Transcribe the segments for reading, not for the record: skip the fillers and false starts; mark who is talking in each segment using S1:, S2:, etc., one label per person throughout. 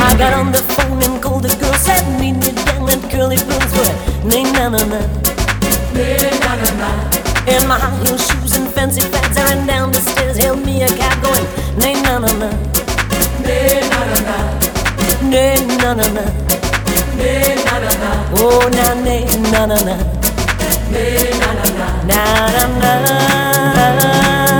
S1: I got on the phone and called the girl, said meet me down at Curly Bill's with nay na na na, nay na na na. In my high heel shoes and fancy fads, I ran down the stairs, hailed me a cab going nay na na na, nay na na na, nay na na na, nay na na na. Oh na nay na na na, nay na na na, na na na.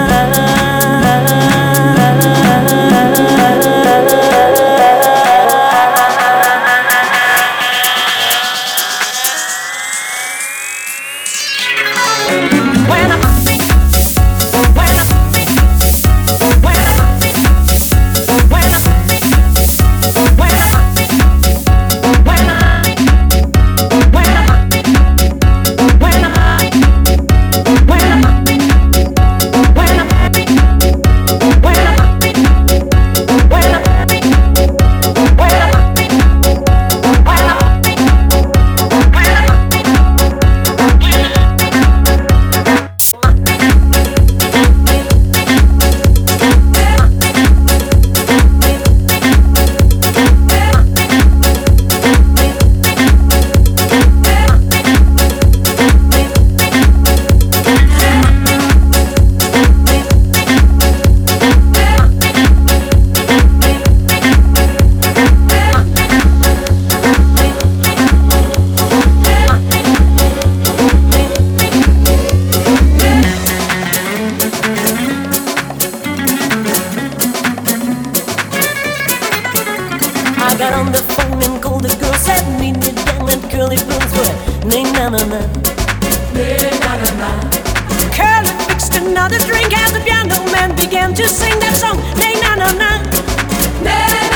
S1: I got on the phone and called the girl, said meet me down at Curly Bill's with nay na na na, nay na na na. Curly fixed another drink as the piano man began to sing that song nay na na na, nay na na na.